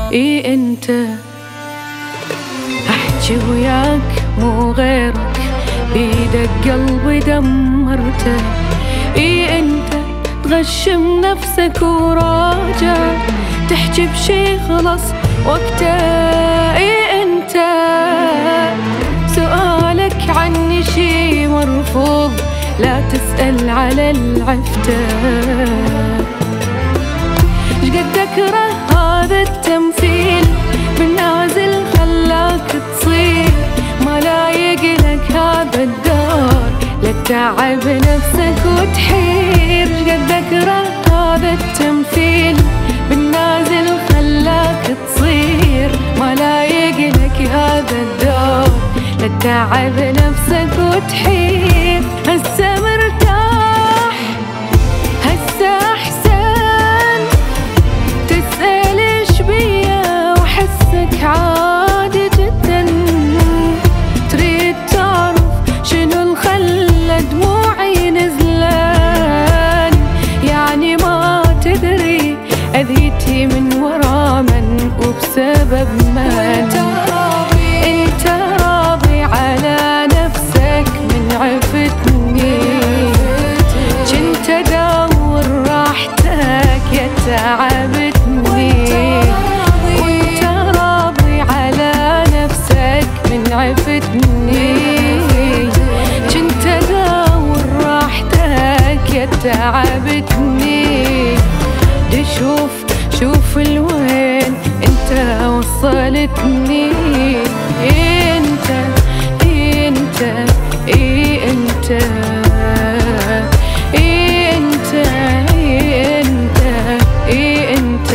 اي انت احكي وياك مو غيرك، بيدك قلبي دمرته. اي انت تغشم نفسك وراجع، تحكي بشي خلص وقته. اي انت سؤالك عني شي مرفوض، لا تسأل على العفتة. شقد اكره هذا التمثيل، بالنازل خلاك تصير ما لايق لك هذا الدار، لا تتعب نفسك وتحير. شقد اكره هذا التمثيل، بالنازل خلاك تصير ما لايق لك هذا الدار، لا تتعب نفسك وتحير. هسه مرتاح هسه احسن، تسأل ايش بيا واحسك عادي جدا. تريد تعرف شنو اللي خلى دموعي نزلان، يعني ما تدري اذيتي من ورا من وبسبب من. انت راضي على نفسك من عفتني، كنت ادور راحتك يا تعبتني. وانت راضي على نفسك من عفتني، كنت ادور راحتك يا تعبتني. شوف الوين انت وصلتني. انت انت انت انت انت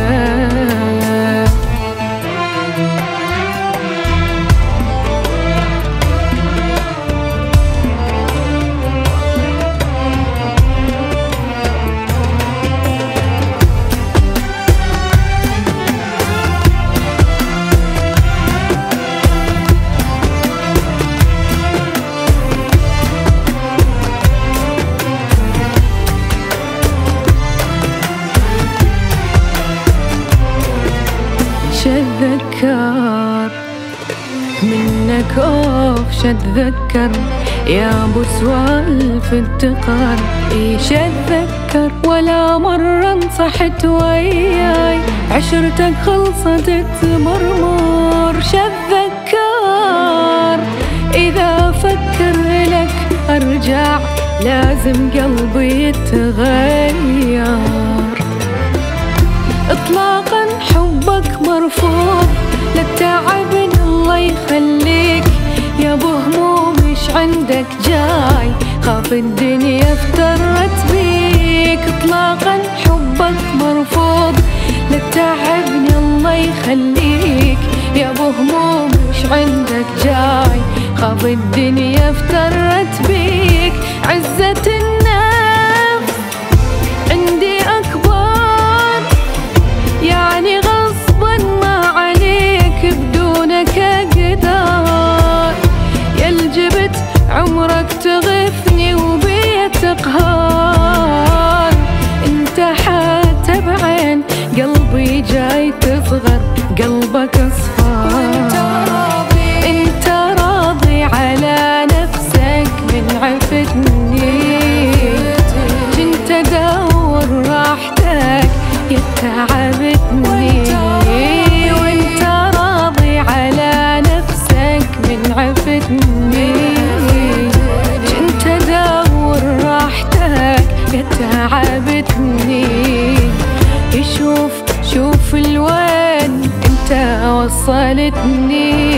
شتذكر منك شتذكر يا ابو سوالف الدقر. اي شتذكر ولا مرة نصحت وياي، عشرتك خلصت تمرمر. شتذكر اذا فكر لك ارجع، لازم قلبي يتغير. اطلاقا حبك مرفوض، لا تتعبني الله يخليك يا ابو هموم. ايش عندك جاي خاف الدنيا افترت بيك. اطلاقا حبك مرفوض، لا تتعبني الله يخليك يا ابو هموم. ايش عندك جاي خاف الدنيا افترت بيك. عزة النفس عندي اكبر، يعني غصبا ما عليك بدونك اقدر. يا الجبت عمرك تغفني وبيت قهار. انت حتى بعين قلبي جاي تصغر، قلبك اصفر. انت راضي على نفسك من عفتني، كنت ادور راحتك يا تعبتني. وانت راضي على نفسك من عفتني، كنت ادور راحتك يا تعبتني. شوف الوين انت وصلتني.